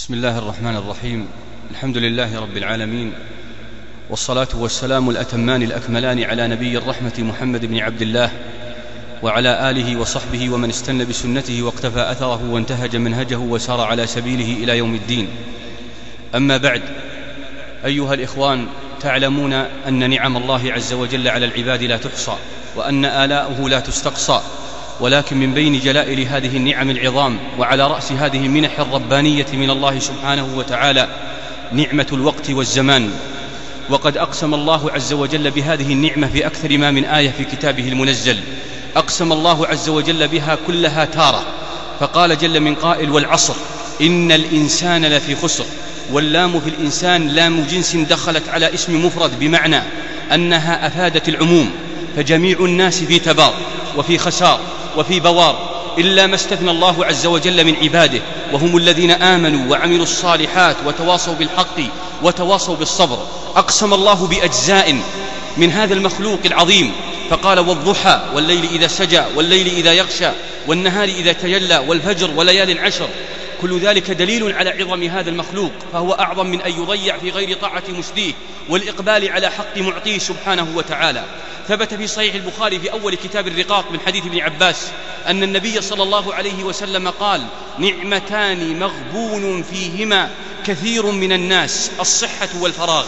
بسم الله الرحمن الرحيم. الحمد لله رب العالمين، والصلاة والسلام الأتمان الأكملان على نبي الرحمة محمد بن عبد الله وعلى آله وصحبه ومن استنى بسنته واقتفى أثره وانتهج منهجه وسار على سبيله إلى يوم الدين. أما بعد، أيها الإخوان، تعلمون أن نعم الله عز وجل على العباد لا تحصى، وأن آلاؤه لا تستقصى، ولكن من بين جلائل هذه النعم العظام وعلى رأس هذه المنح الربانية من الله سبحانه وتعالى نعمة الوقت والزمان. وقد أقسم الله عز وجل بهذه النعمة في أكثر ما من آية في كتابه المنزل. أقسم الله عز وجل بها كلها تارة، فقال جل من قائل: والعصر إن الإنسان لفي خسر. واللام في الإنسان لام جنس دخلت على اسم مفرد، بمعنى أنها أفادت العموم، فجميع الناس في تبار وفي خسار وفي بوار، إلا ما استثنى الله عز وجل من عباده، وهم الذين آمنوا وعملوا الصالحات وتواصوا بالحق وتواصوا بالصبر. أقسم الله بأجزاء من هذا المخلوق العظيم، فقال: والضحى والليل إذا سجى والليل إذا يغشى والنهار إذا تجلى والفجر وليال عشر. كل ذلك دليل على عظم هذا المخلوق، فهو أعظم من أن يضيع في غير طاعة مسديه والإقبال على حق معطيه سبحانه وتعالى. ثبت في صحيح البخاري في أول كتاب الرقاق من حديث ابن عباس أن النبي صلى الله عليه وسلم قال: نعمتان مغبون فيهما كثير من الناس، الصحة والفراغ.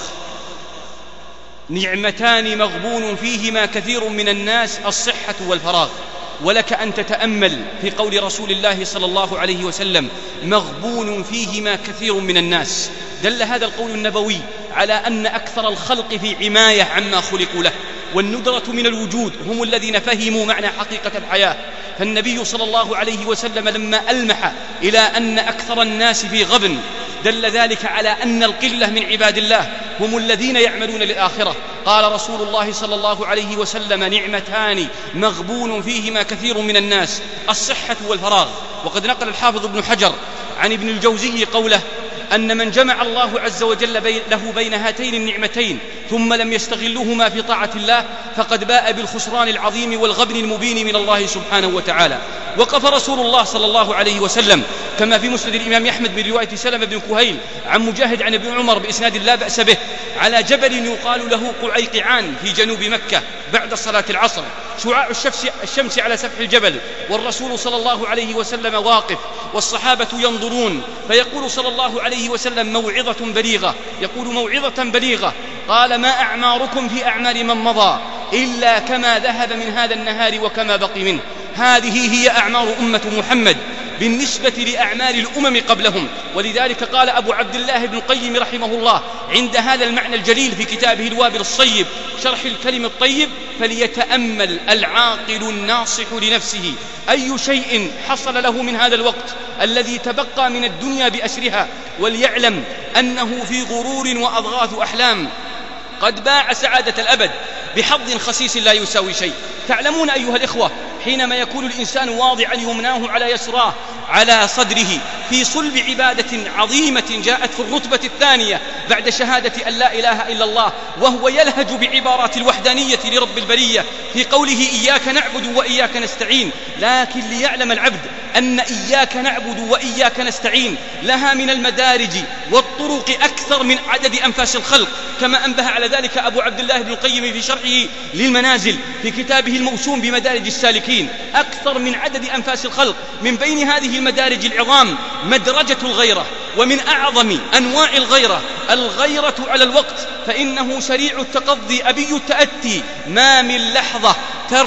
نعمتان مغبون فيهما كثير من الناس، الصحة والفراغ. ولك أن تتأمل في قول رسول الله صلى الله عليه وسلم: مغبون فيهما كثير من الناس. دل هذا القول النبوي على أن أكثر الخلق في عماية عما خلقوا له، والندرة من الوجود هم الذين فهموا معنى حقيقة الحياة. فالنبي صلى الله عليه وسلم لما ألمح إلى أن أكثر الناس في غبن، دل ذلك على أن القلة من عباد الله هم الذين يعملون للآخرة. قال رسول الله صلى الله عليه وسلم: نعمتان مغبون فيهما كثير من الناس، الصحة والفراغ. وقد نقل الحافظ ابن حجر عن ابن الجوزي قوله: أن من جمع الله عز وجل له بين هاتين النعمتين ثم لم يستغلهما في طاعة الله فقد باء بالخسران العظيم والغبن المبين من الله سبحانه وتعالى. وقف رسول الله صلى الله عليه وسلم كما في مسند الإمام أحمد من رواية سلمة بن كهيل عن مجاهد عن ابن عمر بإسناد لا بأس به على جبل يقال له قعيقعان في جنوب مكة بعد صلاة العصر، شعاع الشمس على سفح الجبل، والرسول صلى الله عليه وسلم واقف والصحابة ينظرون، فيقول صلى الله عليه وسلم: موعظة بليغة. يقول: موعظة بليغة. قال: ما أعماركم في أعمار من مضى إلا كما ذهب من هذا النهار وكما بقي منه. هذه هي أعمار أمة محمد بالنسبة لأعمار الأمم قبلهم. ولذلك قال أبو عبد الله بن القيم رحمه الله عند هذا المعنى الجليل في كتابه الوابل الصيب شرح الكلم الطيب: فليتأمل العاقل الناصح لنفسه أي شيء حصل له من هذا الوقت الذي تبقى من الدنيا بأسرها، وليعلم أنه في غرور وأضغاث أحلام، قد باع سعادة الأبد بحظ خسيس لا يساوي شيء. تعلمون أيها الإخوة، حينما يكون الإنسان واضعا يمناه على يسراه على صدره في صلب عبادة عظيمة جاءت في الرتبة الثانية بعد شهادة أن لا إله إلا الله، وهو يلهج بعبارات الوحدانية لرب البرية في قوله: إياك نعبد وإياك نستعين. لكن ليعلم العبد أن إياك نعبد وإياك نستعين لها من المدارج والطرق أكثر من عدد أنفاس الخلق، كما أنبه على ذلك أبو عبد الله بن القيم في شرحه للمنازل في كتابه الموسوم بمدارج السالكين. أكثر من عدد أنفاس الخلق. من بين هذه المدارج العظام مدرجة الغيرة، ومن أعظم أنواع الغيرة الغيرة على الوقت، فإنه سريع التقضي أبي التأتي، ما من لحظة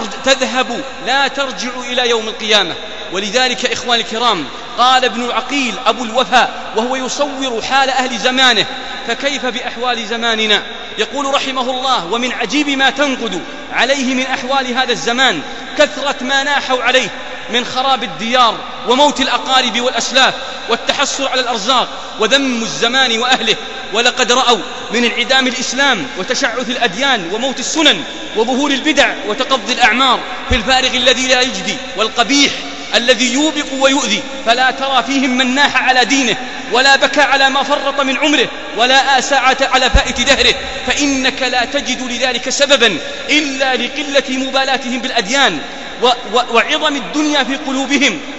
تذهب لا ترجع إلى يوم القيامة. ولذلك إخواني الكرام، قال ابن العقيل أبو الوفاء وهو يصور حال أهل زمانه: فكيف بأحوال زماننا؟ يقول رحمه الله: ومن عجيب ما تنقد عليه من أحوال هذا الزمان كثرة ما ناحوا عليه من خراب الديار وموت الأقارب والأسلاف والتحسر على الأرزاق وذم الزمان وأهله. ولقد رأوا من انعدام الإسلام وتشعث الأديان وموت السنن وظهور البدع وتقضي الأعمار في الفارغ الذي لا يجدي، والقبيح الذي يوبق ويؤذي، فلا ترى فيهم من ناح على دينه ولا بكى على ما فرط من عمره ولا آسعة على فائت دهره، فإنك لا تجد لذلك سببا إلا لقلة مبالاتهم بالأديان وعظم الدنيا في قلوبهم.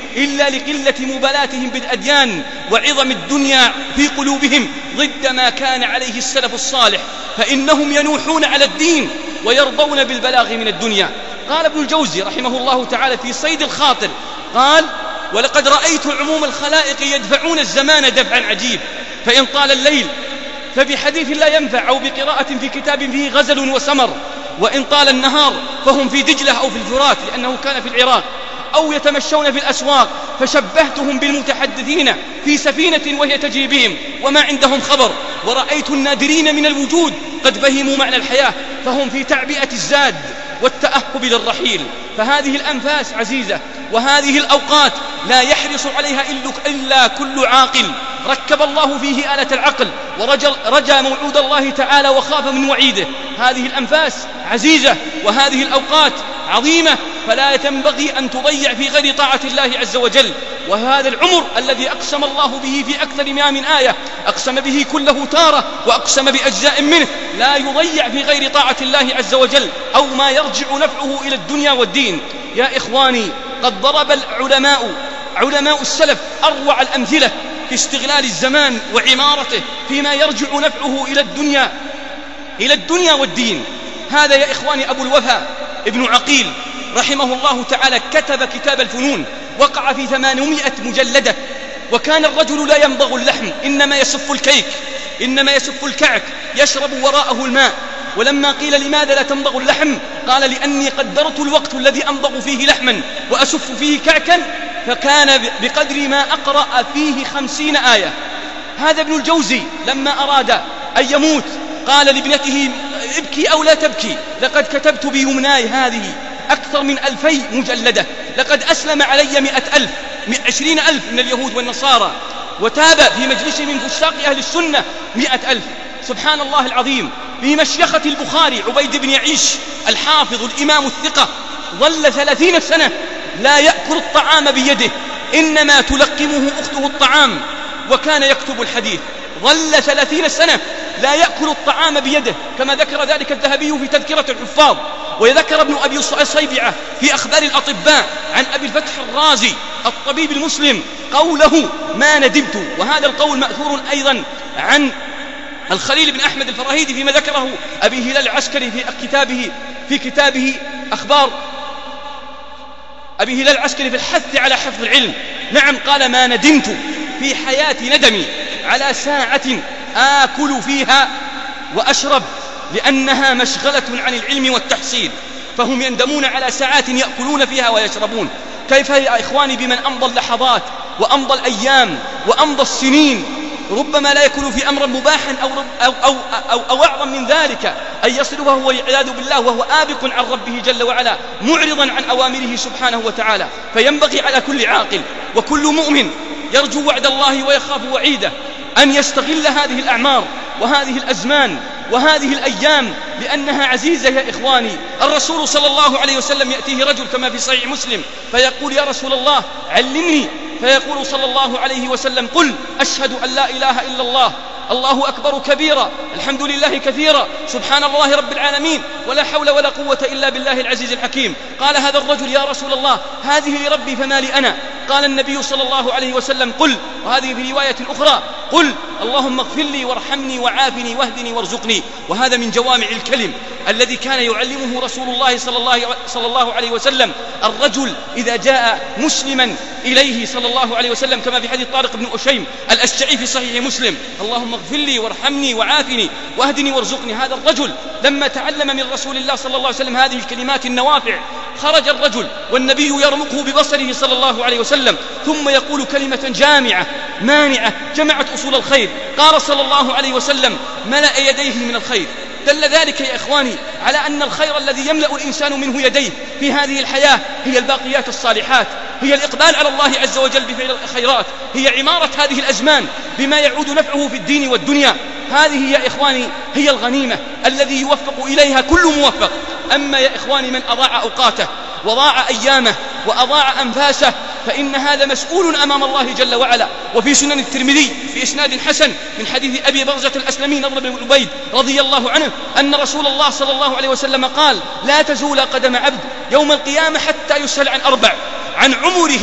إلا لقلة مبالاتهم بالأديان وعظم الدنيا في قلوبهم ضد ما كان عليه السلف الصالح، فإنهم ينوحون على الدين ويرضون بالبلاغ من الدنيا. قال ابن الجوزي رحمه الله تعالى في صيد الخاطر، قال: ولقد رأيت عموم الخلائق يدفعون الزمان دفعا عجيب، فإن طال الليل فبحديث لا ينفع، أو بقراءة في كتاب فيه غزل وسمر، وإن طال النهار فهم في دجلة أو في الفرات لأنه كان في العراق، أو يتمشون في الأسواق، فشبهتهم بالمتحدثين في سفينة وهي تجري بهم وما عندهم خبر. ورأيت النادرين من الوجود قد فهموا معنى الحياة، فهم في تعبئة الزاد والتأهب للرحيل. فهذه الأنفاس عزيزة، وهذه الأوقات لا يحرص عليها إلا كل عاقل ركب الله فيه آلة العقل ورجى موعود الله تعالى وخاف من وعيده. هذه الأنفاس عزيزة، وهذه الأوقات عظيمة، فلا ينبغي أن تضيع في غير طاعة الله عز وجل. وهذا العمر الذي أقسم الله به في أكثر من آية، أقسم به كله تارة وأقسم بأجزاء منه، لا يضيع في غير طاعة الله عز وجل أو ما يرجع نفعه إلى الدنيا والدين. يا إخواني، قد ضرب علماء السلف أروع الأمثلة في استغلال الزمان وعمارته فيما يرجع نفعه إلى الدنيا والدين. هذا يا إخواني أبو الوفا ابن عقيل رحمه الله تعالى كتب كتاب الفنون، وقع في 800 مجلدة، وكان الرجل لا يمضغ اللحم، إنما يسف الكعك، يشرب وراءه الماء. ولما قيل لماذا لا تمضغ اللحم، قال: لأني قدرت الوقت الذي أمضغ فيه لحما وأسف فيه كعكا، فكان بقدر ما أقرأ فيه 50 آية. هذا ابن الجوزي لما أراد أن يموت قال لابنته: ابكي أو لا تبكي، لقد كتبت بيمناي هذه أكثر من 2000 مجلدة، لقد أسلم علي 100,000 20,000 من اليهود والنصارى، وتاب في مجلس من فساق أهل السنة 100,000. سبحان الله العظيم. في مشيخة البخاري عبيد بن يعيش الحافظ الإمام الثقة ظل 30 سنة لا يأكل الطعام بيده، إنما تلقمه أخته الطعام، وكان يكتب الحديث. ظل 30 سنة لا يأكل الطعام بيده، كما ذكر ذلك الذهبي في تذكرة الحفاظ. ويذكر ابن أبي صيبعة في أخبار الأطباء عن أبي الفتح الرازي الطبيب المسلم قوله: ما ندمت. وهذا القول مأثور أيضا عن الخليل بن أحمد الفراهيدي فيما ذكره أبي هلال العسكري في كتابه أخبار أبي هلال العسكري في الحث على حفظ العلم. نعم، قال: ما ندمت في حياتي ندمي على ساعة آكل فيها وأشرب، لأنها مشغلة عن العلم والتحصيل. فهم يندمون على ساعات يأكلون فيها ويشربون. كيف يا إخواني بمن أمضى اللحظات وأمضى الأيام وأمضى السنين، ربما لا يكون في أمر مباحا أو أعظم من ذلك أن يصرفه والعياذ بالله وهو آبق عن ربه جل وعلا، معرضا عن أوامره سبحانه وتعالى. فينبغي على كل عاقل وكل مؤمن يرجو وعد الله ويخاف وعيده أن يستغل هذه الأعمار وهذه الأزمان وهذه الأيام، لأنها عزيزة يا إخواني. الرسول صلى الله عليه وسلم يأتيه رجل كما في صحيح مسلم فيقول: يا رسول الله علمني. فيقول صلى الله عليه وسلم: قل أشهد أن لا إله إلا الله، الله أكبر كبيرا، الحمد لله كثيرا، سبحان الله رب العالمين، ولا حول ولا قوة إلا بالله العزيز الحكيم. قال هذا الرجل: يا رسول الله هذه لربي فما لي أنا؟ قال النبي صلى الله عليه وسلم: قل، وهذه في رواية أخرى: قل اللهم اغفر لي وارحمني وعافني واهدني وارزقني. وهذا من جوامع الكلم الذي كان يعلمه رسول الله صلى الله عليه وسلم. الرجل إذا جاء مسلما إليه صلى الله عليه وسلم كما في حديث طارق بن أشيم الأشجعي في صحيح مسلم: اللهم اغفر لي وارحمني وعافني واهدني وارزقني. هذا الرجل لما تعلم من رسول الله صلى الله عليه وسلم هذه الكلمات النوافع، خرج الرجل والنبي يرمقه ببصره صلى الله عليه وسلم، ثم يقول كلمة جامعة مانعة جمعت أصول الخير. قال صلى الله عليه وسلم: ملأ يديه من الخير. دل ذلك يا إخواني على أن الخير الذي يملأ الإنسان منه يديه في هذه الحياة هي الباقيات الصالحات، هي الإقبال على الله عز وجل بفعل الخيرات، هي عمارة هذه الأزمان بما يعود نفعه في الدين والدنيا. هذه يا إخواني هي الغنيمة الذي يوفق إليها كل موفق. أما يا إخواني من أضاع أوقاته وضاع أيامه وأضاع أنفاسه فإن هذا مسؤول أمام الله جل وعلا. وفي سنن الترمذي بإسناد حسن من حديث أبي برزة الأسلمي نضر بن عبيد رضي الله عنه أن رسول الله صلى الله عليه وسلم قال: لا تزول قدم عبد يوم القيامة حتى يسأل عن 4: عن عمره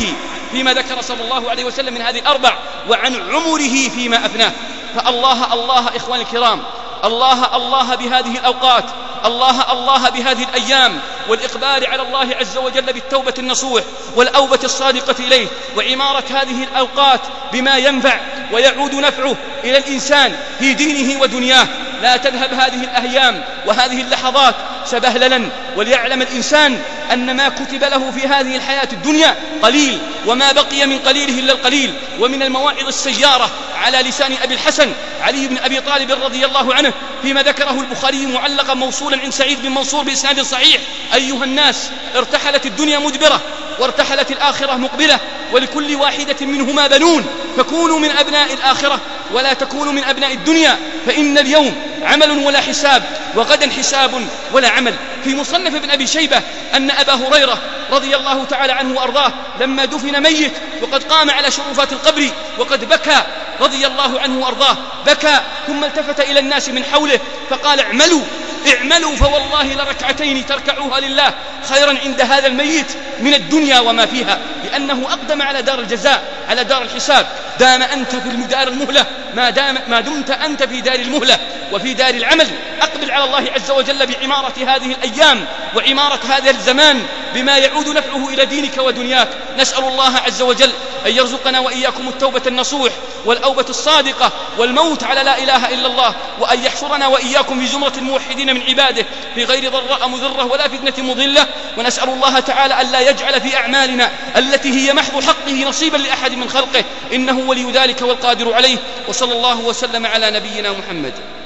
فيما ذكر صلى الله عليه وسلم من هذه الأربع، وعن عمره فيما أفناه. فالله الله إخواني الكرام، الله الله بهذه الأوقات، الله الله بهذه الأيام، والإقبال على الله عز وجل بالتوبة النصوح والأوبة الصادقة إليه، وعمارة هذه الأوقات بما ينفع ويعود نفعه إلى الإنسان في دينه ودنياه. لا تذهب هذه الأيام وهذه اللحظات سبهللا، وليعلم الإنسان أن ما كتب له في هذه الحياة الدنيا قليل، وما بقي من قليله إلا القليل. ومن المواعظ السيارة على لسان أبي الحسن علي بن أبي طالب رضي الله عنه فيما ذكره البخاري معلقا موصولا عن سعيد بن منصور بإسناد صحيح: أيها الناس، ارتحلت الدنيا مدبرة وارتحلت الآخرة مقبلة، ولكل واحدة منهما بنون، فكونوا من أبناء الآخرة ولا تكونوا من أبناء الدنيا، فإن اليوم عمل ولا حساب، وغدا حساب ولا عمل. في مصنف ابن أبي شيبة أن أبا هريرة رضي الله تعالى عنه وأرضاه لما دفن ميت وقد قام على شرفات القبر وقد بكى رضي الله عنه وأرضاه، بكى ثم التفت إلى الناس من حوله فقال: اعملوا فوالله لركعتين تركعوها لله خيرا عند هذا الميت من الدنيا وما فيها، لأنه أقدم على دار الجزاء، على دار الحساب. دام أنت في دار المهلة، ما دمت أنت في دار المهلة وفي دار العمل، أقبل على الله عز وجل بعمارة هذه الأيام وعمارة هذا الزمان بما يعود نفعه إلى دينك ودنياك. نسأل الله عز وجل أن يرزقنا وإياكم التوبة النصوح والأوبة الصادقة والموت على لا إله إلا الله، وأن يحشرنا وإياكم في زمرة الموحدين من عباده في غير ضراء مضرة ولا فتنة مضلة. ونسأل الله تعالى ألا يجعل في أعمالنا التي هي محض حقه نصيبا لأحد من خلقه، إنه ولي ذلك والقادر عليه. وصلى الله وسلم على نبينا محمد.